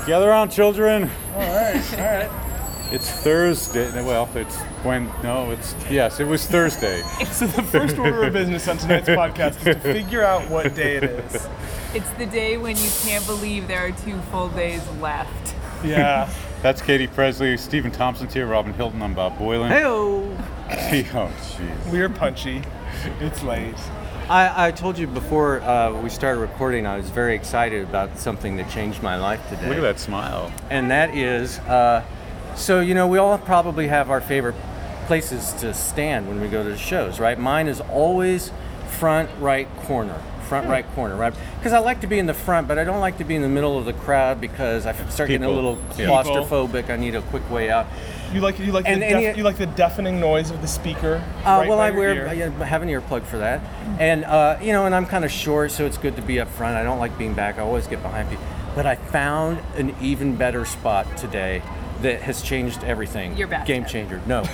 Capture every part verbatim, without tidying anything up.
Gather around, children. All right, all right. It's Thursday. Well, it's when, no, it's, yes, it was Thursday. So the first order of business on tonight's podcast is to figure out what day it is. It's the day when you can't believe there are two full days left. Yeah. That's Katie Presley, Stephen Thompson's here, Robin Hilton, I'm Bob Boylan. Hey-o. Oh, jeez. We're punchy. It's late. I, I told you before uh, we started recording, I was very excited about something that changed my life today. Look at that smile. And that is, uh, so, you know, we all probably have our favorite places to stand when we go to the shows, right? Mine is always front right corner. Front right corner, right? Because I like to be in the front, but I don't like to be in the middle of the crowd because I start getting a People. little Yeah. claustrophobic. I need a quick way out. You like you like And the any- def- you like the deafening noise of the speaker. Uh, right well, by I your wear ear. I have an earplug for that, and uh, you know, and I'm kind of short, so it's good to be up front. I don't like being back. I always get behind people. But I found an even better spot today that has changed everything. Your bathtub. Game changer. No,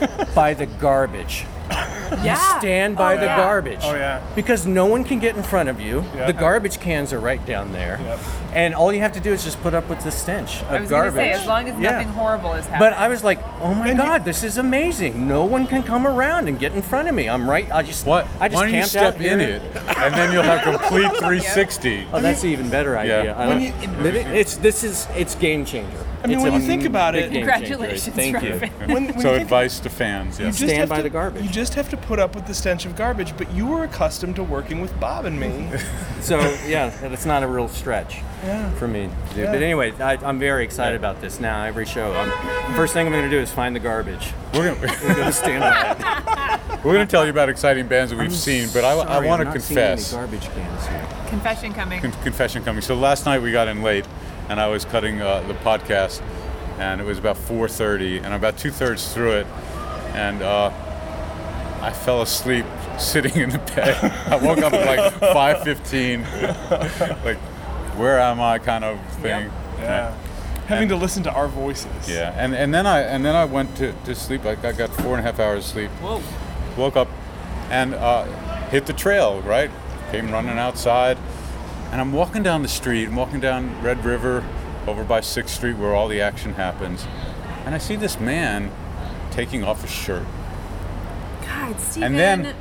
by the garbage. Yeah. Stand by Oh, the yeah. garbage. Oh, yeah. Because no one can get in front of you. Yeah. The garbage cans are right down there, Yep. and all you have to do is just put up with the stench of I was garbage. going to say, as long as Yeah. nothing horrible is happening. But I was like, oh my And you- God, this is amazing. No one can come around and get in front of me. I'm right. I just, What? I just Why don't you camped step out in here. it, and then you'll have complete three sixty. Oh, that's an even better idea. Yeah. I When don't- it's this is it's game changer. I mean, It's when a you think about big it- game changer. Congratulations, Thank you. Robin. When, when So you think- advice to fans, you yes. just Stand have by to- the garbage. You just have to put up with the stench of garbage, but you were accustomed to working with Bob and me. So yeah, it's not a real stretch Yeah. for me to do. Yeah. But anyway, I, I'm very excited about this now. Every show, I'm, first thing I'm going to do is find the garbage. We're gonna, I'm going to stand by it. we're gonna tell you about exciting bands that we've I'm seen, but I, I sorry, want I'm to not seeing any confess. garbage cans here. Confession coming. Con- confession coming. So last night we got in late, and I was cutting uh, the podcast, and it was about four thirty, and I'm about two thirds through it, and uh, I fell asleep sitting in the bed. I woke up at like five fifteen, like where am I kind of thing. Yeah. Having to listen to our voices. Yeah, and, and then I and then I went to, to sleep. Like I got four and a half hours of sleep. Whoa. Woke up and uh, hit the trail. Right, came running outside, and I'm walking down the street. I'm walking down Red River, over by Sixth Street, where all the action happens, and I see this man taking off his shirt. God, Steven. And then,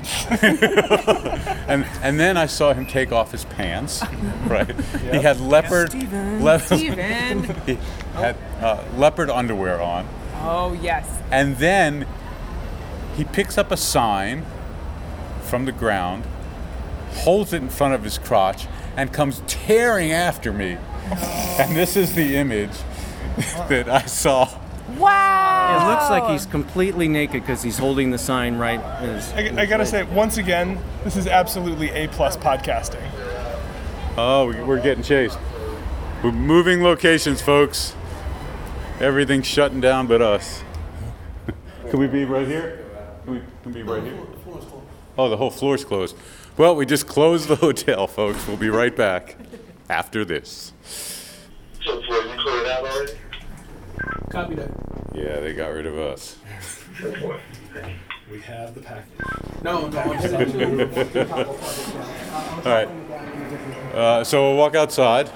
and and then I saw him take off his pants. Right, he had leopard, Steven. le- Steven. he had uh, leopard underwear on. Oh, yes. And then he picks up a sign from the ground, holds it in front of his crotch, and comes tearing after me. And this is the image that I saw. Wow. It looks like he's completely naked because he's holding the sign right. As, I, I gotta say, once again, this is absolutely A plus podcasting. Oh, we- we're getting chased. We're moving locations, folks. Everything's shutting down but us. Can we be right here? Can we, can we be right here? Oh, the whole floor's closed. Well, we just closed the hotel, folks. We'll be right back after this. So, Floyd, you cleared out already? Copy that. Yeah, they got rid of us. We have the package. No, no, I'm sorry. All right. Uh, so we'll walk outside.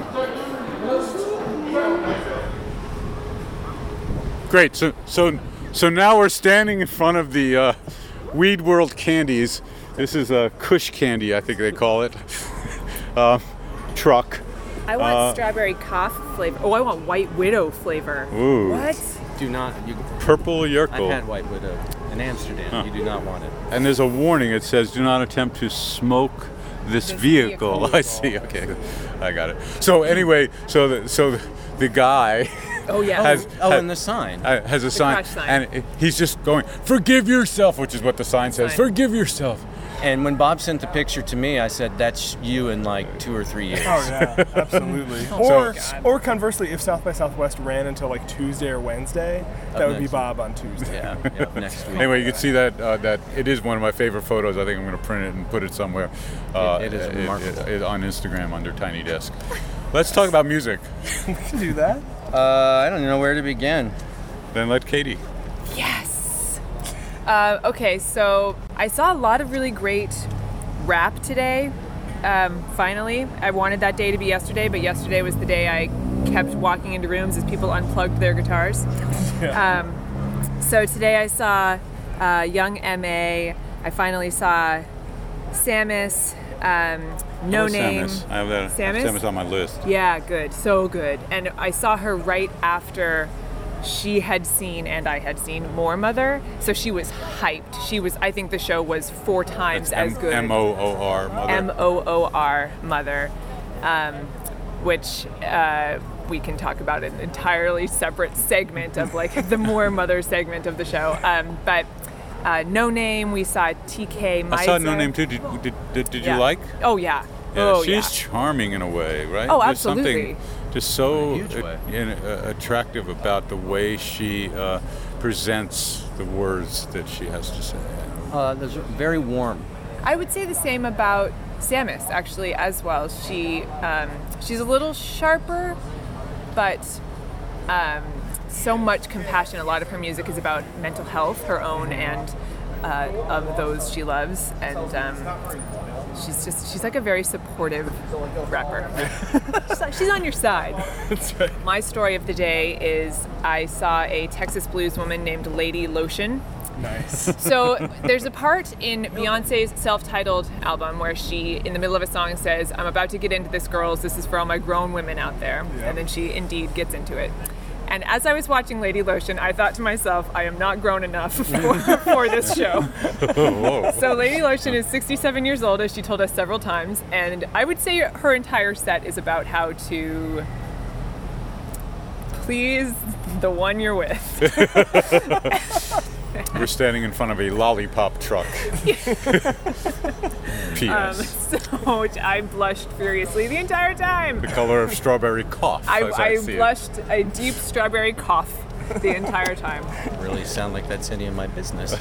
Great. So so so now we're standing in front of the uh, Weed World Candies. This is a Kush candy, I think they call it. uh, truck. I want Uh, strawberry cough flavor. Oh, I want white widow flavor. Ooh. What? do not. You, Purple I've Yerkel. had White Widow in Amsterdam. You do not want it. And there's a warning. It says, "Do not attempt to smoke this, This vehicle." vehicle. I see. Okay, I got it. So anyway, so the, so the, the guy Oh, yeah. has Oh, ha- and the sign. uh, has a sign, crotch sign. and it- he's just going, "Forgive yourself," which is what the sign says. Sign. Forgive yourself. And when Bob sent the picture to me, I said, "That's you in like two or three years." Oh yeah, absolutely. or or conversely, if South by Southwest ran until like Tuesday or Wednesday, that would be next Bob on Tuesday. Yeah, yeah, next week. Anyway, you can see that uh, that it is one of my favorite photos. I think I'm going to print it and put it somewhere. Uh, it is remarkable. it- it- on Instagram under Tiny Desk. Let's talk about music. We can do that. Uh, I don't know where to begin. Then let Katie. Yes. Uh, okay, so I saw a lot of really great rap today. Um, finally, I wanted that day to be yesterday, but yesterday was the day I kept walking into rooms as people unplugged their guitars. Um, so today I saw uh, Young M A. I finally saw Samus. Um, no Hello, Name. Samus. I have that. Samus? Samus on my list. Yeah, good. So good. And I saw her right after she had seen and I had seen More Mother. So she was hyped. She was, I think the show was four times That's as M- good. M O O R, Mother. M O O R, Mother. Um, which uh, we can talk about an entirely separate segment of like the More Mother segment of the show. Um, but uh, No Name, we saw T K Meiser. I saw No Name too. Did, did, did, did Yeah. you like? Oh, yeah. Yeah, oh, she's yeah. charming in a way, right? Oh, There's absolutely. something just so In a huge way. uh, in- uh, attractive about the way she uh, presents the words that she has to say. Uh, those are very warm. I would say the same about Samus, actually, as well. She um, she's a little sharper, but um, so much compassion. A lot of her music is about mental health, her own and uh, of those she loves, and um, she's just she's like a very supportive rapper. she's, like- she's on your side. That's right. My story of the day is I saw a Texas blues woman named Lady Lotion. Nice. So there's a part in Beyonce's self-titled album where she, in the middle of a song, says, "I'm about to get into this, girls. This is for all my grown women out there." Yeah. And then she indeed gets into it. And as I was watching Lady Lotion, I thought to myself, I am not grown enough for, for this show. Whoa. So Lady Lotion is sixty-seven years old, as she told us several times. And I would say her entire set is about how to please the one you're with. We're standing in front of a lollipop truck. P S. Um, so I blushed furiously the entire time. The color of strawberry cough. I, as I, I see it. blushed a deep strawberry cough the entire time. Really sound like that's any of my business.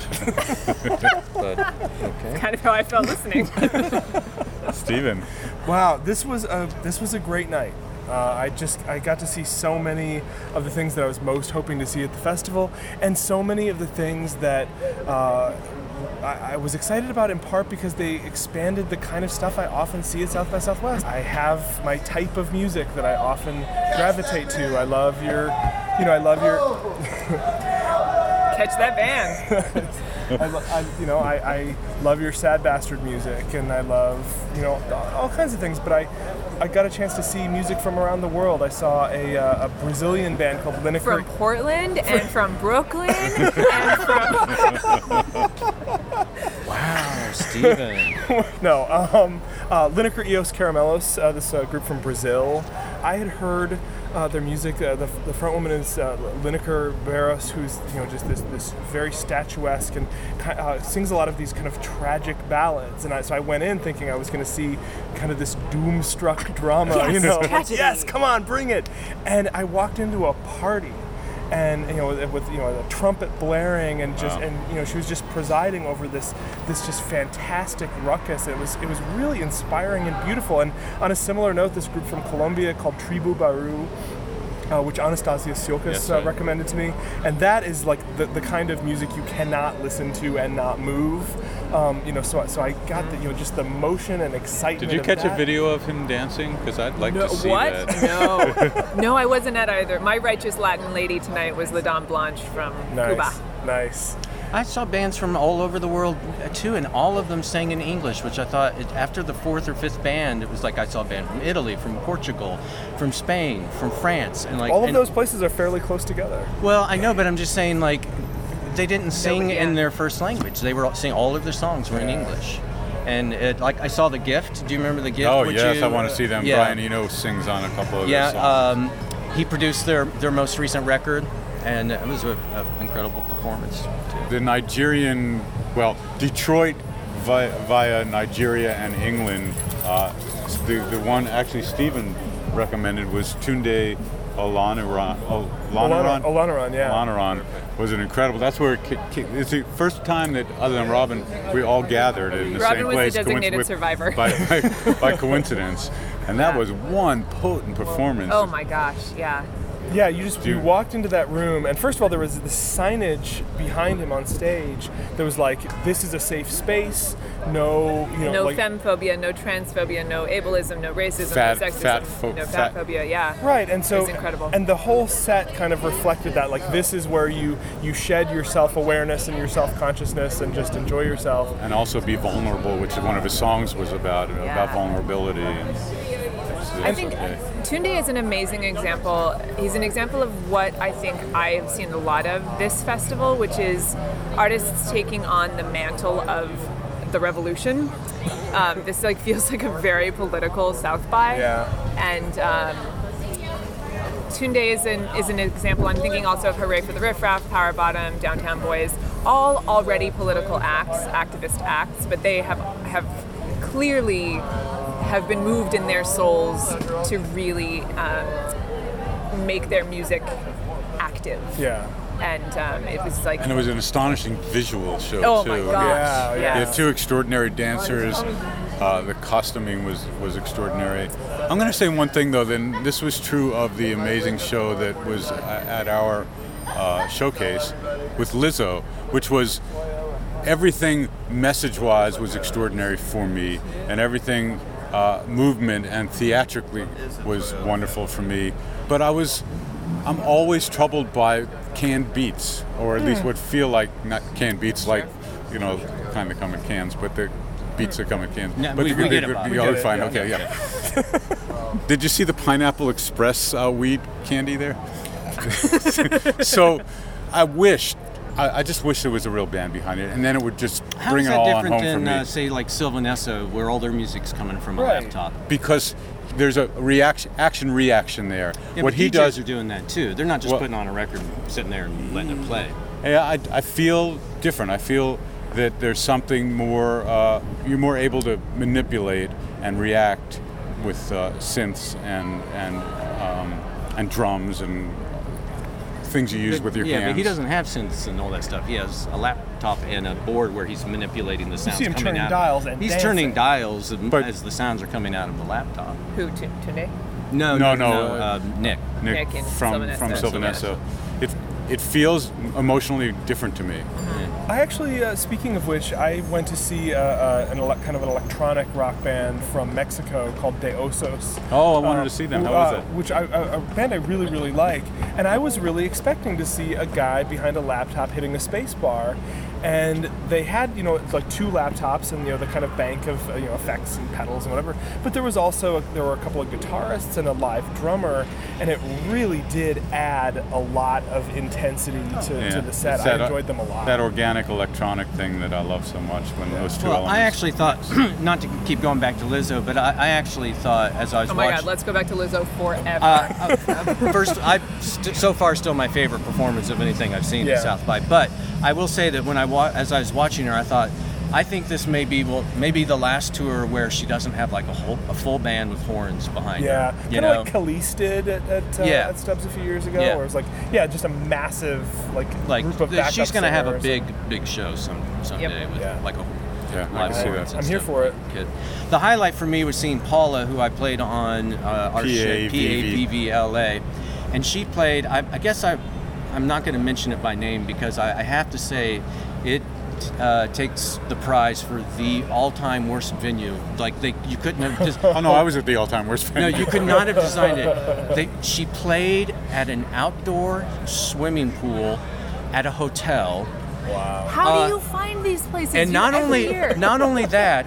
But okay. Kind of how I felt listening. Steven. Wow, this was a this was a great night. Uh, I just I got to see so many of the things that I was most hoping to see at the festival, and so many of the things that uh, I, I was excited about in part because they expanded the kind of stuff I often see at South by Southwest. I have my type of music that I often gravitate to. I love your, you know, I love your. Catch that van. I, lo- I, you know, I, I love your Sad Bastard music, and I love, you know, all kinds of things. But I, I got a chance to see music from around the world. I saw a, uh, a Brazilian band called Lineker. From Portland and from Brooklyn and from... Wow, Steven. No, um, uh, Lineker Eos Caramelos, uh, this uh, group from Brazil. I had heard uh, their music. Uh, the, the front woman is uh, Lineker Barros, who's you know just this this very statuesque and uh, sings a lot of these kind of tragic ballads. And I, so I went in thinking I was going to see kind of this doom-struck drama. Yes, you know, tragedy. yes, come on, bring it. And I walked into a party. And you know, with, with you know, the trumpet blaring, and just Wow. and you know, she was just presiding over this this just fantastic ruckus. It was it was really inspiring and beautiful. And on a similar note, this group from Colombia called Tribu Baru, uh, which Anastasia Siokas Yes, uh, I- recommended to me, and that is like the, the kind of music you cannot listen to and not move. Um, you know, so so I got the you know just the motion and excitement. Did you of catch a that. video of him dancing? Because I'd like No, to see what? that. No. No, I wasn't at either. My righteous Latin lady tonight was La Dame Blanche from Nice, Cuba. nice. I saw bands from all over the world uh, too, and all of them sang in English, which I thought it, after the fourth or fifth band, it was like I saw a band from Italy, from Portugal, from Spain, from France, and like All of and- those places are fairly close together. Well, I know, but I'm just saying, like, they didn't sing yeah. in their first language. They were all- saying all of their songs were in Yeah. English, and it, like I saw The Gift. Do you remember The Gift? Oh Would yes, you- I want to see them. Yeah. Brian Eno sings on a couple of Yeah, their songs. um, he produced their their most recent record, and it was an incredible performance. The Nigerian, well, Detroit via, via Nigeria and England. Uh, the the one actually Stephen recommended was Tunde Olaniran. Olaniran. Olaniran, yeah. Olaniran was an incredible. That's where it, ki- ki- it's the first time that, other than Robin, we all gathered in the Robin same was the place. designated coinc- survivor. by, by, by coincidence, and that Yeah. was one potent performance. Oh my gosh, yeah. Yeah, you just you Dude. walked into that room, and first of all, there was this signage behind him on stage that was like, "This is a safe space. No, you know, No like, femphobia, no transphobia, no ableism, no racism, Fat- no sexism, fat pho- no fat- fatphobia." Yeah. Right, and so It was incredible. and the whole set kind of reflected that. Like, this is where you you shed your self-awareness and your self-consciousness and just enjoy yourself. And also be vulnerable, which one of his songs was about, about Yeah. vulnerability. And it's, I it's think okay. Tunde is an amazing example. He's an example of what I think I've seen a lot of this festival, which is artists taking on the mantle of the revolution. Um, this like feels like a very political South by. Yeah. And um, Tunde is an is an example. I'm thinking also of Hooray for the Riff Raff, Power Bottom, Downtown Boys, all already political acts, activist acts, but they have have clearly have been moved in their souls to really um, make their music active. Yeah. And um, it was like, And it was an astonishing visual show, oh too. my I mean, gosh, Yeah, yeah. You yes. had two extraordinary dancers. Uh, the costuming was, was extraordinary. I'm going to say one thing, though, then this was true of the amazing show that was a- at our uh, showcase with Lizzo, which was everything message-wise was extraordinary for me, and everything uh, movement and theatrically was wonderful for me. But I was, I'm always troubled by canned beats, or at least what feel like not canned beats, like, you know, kind of come in cans, but the beats that come in cans. No, but we- the- we get the- it, Bob. the- We oh, get it, fine, yeah. okay, yeah. Did you see the Pineapple Express uh, weed candy there? So, I wish, I, I just wish there was a real band behind it, and then it would just How bring is it that all on different home for than, me. uh, say, like Sylvanessa, where all their music's coming from a Right. laptop? Because there's a reaction, action reaction there. Yeah, what but he D Js does, are doing that too. They're not just Well- putting on a record and sitting there and letting it play. yeah, I, I feel different. I feel that there's something more. Uh, you're more able to manipulate and react with uh, synths and and um, and drums and things you use But- with your yeah, hands. but he doesn't have synths and all that stuff. He has a laptop and a board where he's manipulating the sounds see him coming turning out. dials and he's dancing. turning dials and- But- as the sounds are coming out of the laptop. who, Tu- Tunde? No, No, no, no, no. uh, Uh, Nick. Nick, Nick in from Sylvanessa. from Sylvanessa. Sylvanessa. It it feels emotionally different to me. I actually, uh, speaking of which, I went to see uh, uh, an ele- kind of an electronic rock band from Mexico called De Osos. Oh, I wanted Uh, to see them. who, How was uh, it? Which I, a, a band I really, really like. And I was really expecting to see a guy behind a laptop hitting a space bar. And they had, you know, like two laptops and, you know, the kind of bank of, uh, you know, effects and pedals and whatever. But there was also, a, there were a couple of guitarists and a live drummer. And it really did add a lot of intensity to, Yeah. to the set. It's I that, uh, enjoyed them a lot. That organic electronic thing that I love so much when those two Well, elements. I actually thought, not to keep going back to Lizzo, but I, I actually thought as I was Oh my watching. God, let's go back to Lizzo forever. Uh, First, I st- so far still my favorite performance of anything I've seen Yeah. at South by. But I will say that when I wa- as I was watching her, I thought, I think this may be well, maybe the last tour where she doesn't have like a whole a full band with horns behind Yeah, her. You kind of know, like Khalees did at, at, uh, Yeah. at Stubbs a few years ago, Yeah. where it was like, yeah, just a massive like, like group of th- backup she's gonna have a singers. big big show some someday Yep. with Yeah. like a Yeah, I live can see horns that. and I'm here stuff. for it. Kid. The highlight for me was seeing Paula, who I played on uh, our P A show, V V. P A V V L A, and she played. I, I guess I, I'm not going to mention it by name because I, I have to say, it uh, takes the prize for the all-time worst venue. Like they, you couldn't have. Just, Oh no, I was at the all-time worst no, venue. you could not have designed it. They, she played at an outdoor swimming pool at a hotel. How uh, do you find these places? And You- not every only year. not only that,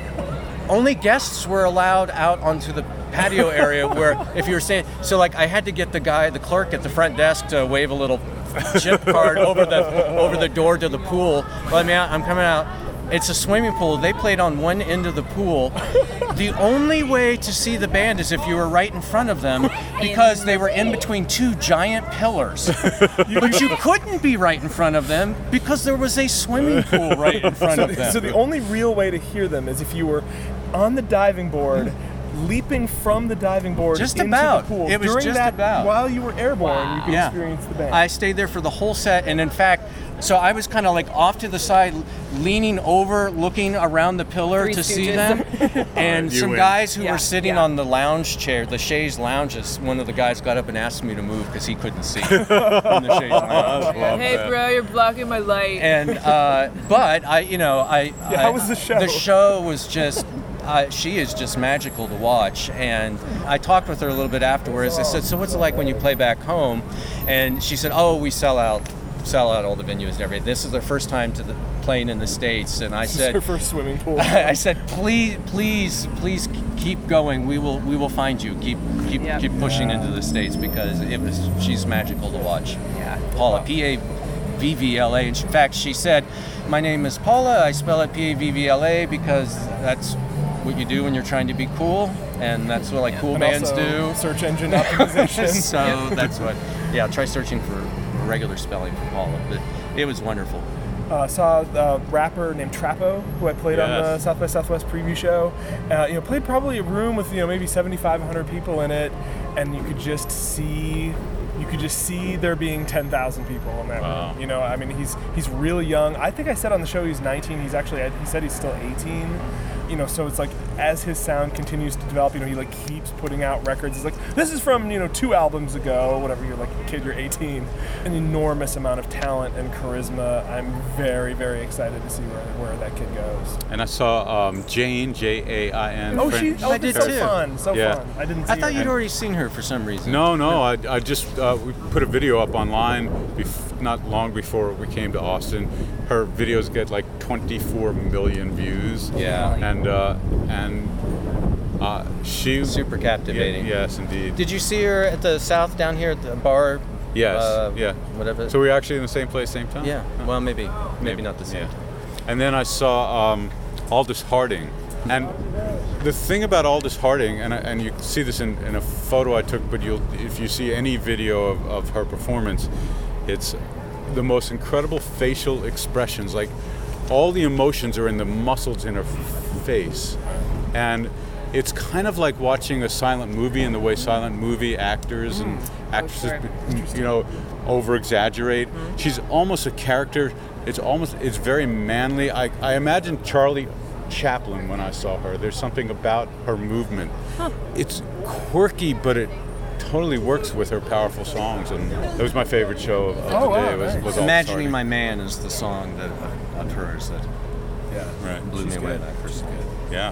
only guests were allowed out onto the patio area where if you were staying. So like I had to get the guy, the clerk at the front desk to wave a little chip card over the over the door to the pool. Let me out. I'm coming out. It's a swimming pool. They played on one end of the pool. The only way to see the band is if you were right in front of them because they were in between two giant pillars. But you couldn't be right in front of them because there was a swimming pool right in front So, of them. so the only real way to hear them is if you were on the diving board, leaping from the diving board Just into about. the pool. It was During just that, about. while you were airborne, you could Yeah. experience the band. I stayed there for the whole set, and in fact, so I was kind of like off to the side, leaning over, looking around the pillar Three to see Stooges. them. And You some win. guys who Yeah, were sitting yeah. on the lounge chair, the chaise lounges, one of the guys got up and asked me to move because he couldn't see in the chaise lounge. Love Hey, that. bro, you're blocking my light. And uh, but I, you know, I. Yeah, I- how was the show? The show was just. Uh, she is just magical to watch, and I talked with her a little bit afterwards. I said, "So what's it like when you play back home?" And she said, "Oh, we sell out, sell out all the venues and everything. This is their first time to the, playing in the States." And I It's said, her first swimming pool. I said, please, please, please keep going. We will, we will find you. Keep, keep, Yep. keep pushing into the States because it was. She's magical to watch. Yeah. Paula, P A V V L A. In fact, she said, "My name is Paula. I spell it P A V V L A because that's what you do when you're trying to be cool, and that's what like cool And bands also do." search engine optimization. So that's what. Yeah, try searching for regular spelling for Paula. But it was wonderful. uh, saw a rapper named Trappo, who I played on the Yes. South by Southwest preview show. Uh, you know, played probably a room with you know maybe seventy-five, one hundred people in it, and you could just see, you could just see there being ten thousand people in that Wow. room. You know, I mean, he's he's really young. I think I said on the show he's nineteen. He's actually he said he's still eighteen. You know, so it's like as his sound continues to develop, you know, he like keeps putting out records. He's like, this is from you know two albums ago, whatever. You're like a kid, you're eighteen. An enormous amount of talent and charisma. I'm very, very excited to see where, where that kid goes. And I saw um, Jane, J A I N. Oh, friend- she, oh, I did so too. fun, so Yeah. fun. I didn't see I thought her. you'd already seen her for some reason. No, no, I, I just uh, we put a video up online bef- not long before we came to Austin. Her videos get like twenty-four million views. Yeah. And uh, and uh, she Super captivating. Ye- yes, indeed. Did you see her at the South down here at the bar? Yes. Uh, yeah. Whatever. So we were actually in the same place, same time. yeah. Well, maybe, maybe not the same. Yeah. And then I saw um, Aldous Harding. And the thing about Aldous Harding, and, I- and you see this in, in a photo I took, but you'll if you see any video of, of her performance, it's the most incredible facial expressions. Like all the emotions are in the muscles in her f- face. And it's kind of like watching a silent movie in the way silent movie actors and actresses, sure. you know, over exaggerate. She's almost a character. It's almost, it's very manly. I, I imagine Charlie Chaplin when I saw her. There's something about her movement. It's quirky, but it totally works with her powerful songs. And it was my favorite show of, of Oh, the wow, day. Was, nice. was Aldous Imagining Harding. My Man is the song that of hers that Yeah. Right. blew She's me away good. when I first saw it. Yeah.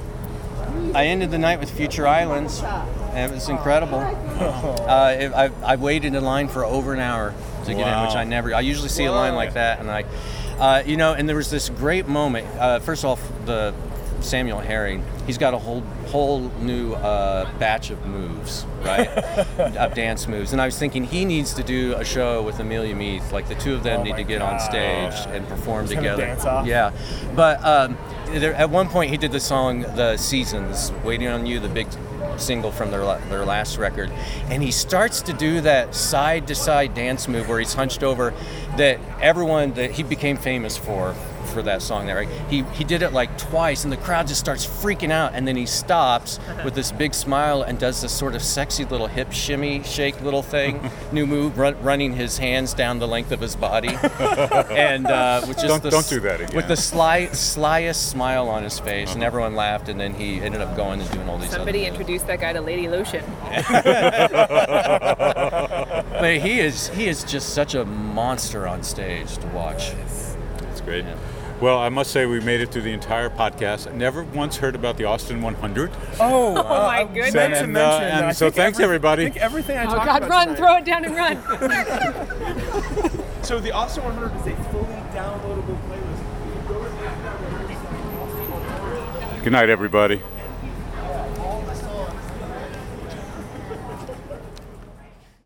I ended the night with Future Islands, and it was incredible. Uh, it, I, I waited in line for over an hour to get in, Wow. which I never. I usually see a line like that, and I, uh, you know, and there was this great moment. Uh, first off, the Samuel Herring, he's got a whole whole new uh, batch of moves, right? Of dance moves, and I was thinking he needs to do a show with Amelia Meath. Like the two of them Oh need my to get on God. stage and perform Just have a together. dance off. Yeah, but um, there, at one point he did the song "The Seasons," "Waiting on You," the big single from their la- their last record, and he starts to do that side to side dance move where he's hunched over, that everyone that he became famous for for that song there. Right? He he did it like twice, and the crowd just starts freaking out, and then he stops with this big smile and does this sort of sexy little hip shimmy shake little thing, new move, run, running his hands down the length of his body, and uh, with just Don't- the, don't do that again. with the sly slyest smile on his face, and everyone laughed, and then he ended up going and doing all these. Somebody other moves. introduced that guy to Lady Lotion. But he is he is just such a monster on stage to watch. That's great. Yeah. Well, I must say we made it through the entire podcast. Never once heard about the Austin one hundred. Oh, Oh uh, my I goodness. meant to And, uh, mention, and I so think thanks, every- everybody. I think everything I Oh talked God, about run, tonight- throw it down and run. So the Austin one hundred is a fully downloadable playlist. Good night, everybody.